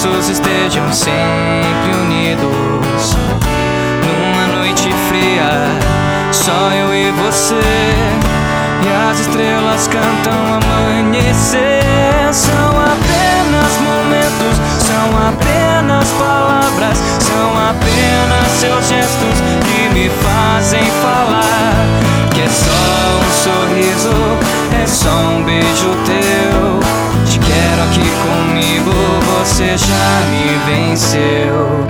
nossos estejam sempre unidos. Numa noite fria, só eu e você, e as estrelas cantam amanhecer. São apenas momentos, são apenas palavras, são apenas seus gestos que me fazem falar que é só um sorriso, é só um beijo teu. Te quero aqui comigo, você já me venceu.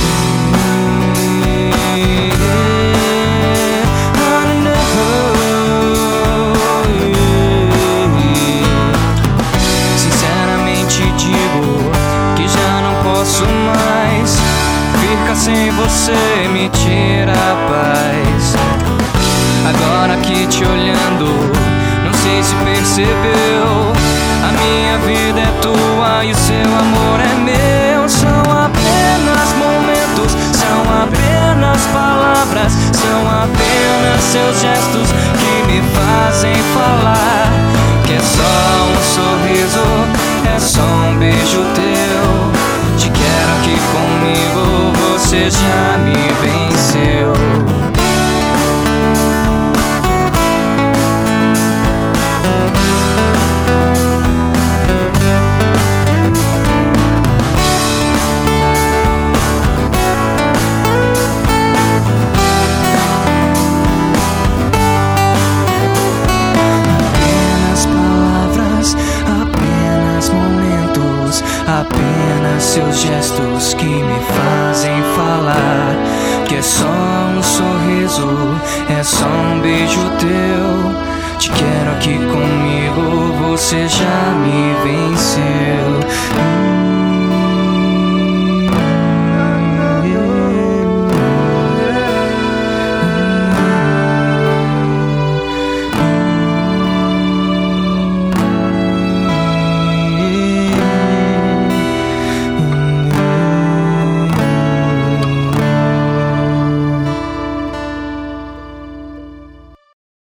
Ficar sem você me tira a paz. Agora aqui te olhando, não sei se percebeu, a minha vida é tua e o seu amor é meu. São apenas momentos, são apenas palavras, são apenas seus gestos que me fazem falar que é só um sorriso, é só um beijo teu. Te quero aqui comigo, você já me venceu. Apenas palavras, apenas momentos, apenas seus gestos que me fazem falar que é só um sorriso, é só um beijo teu. Te quero aqui comigo, você já me venceu.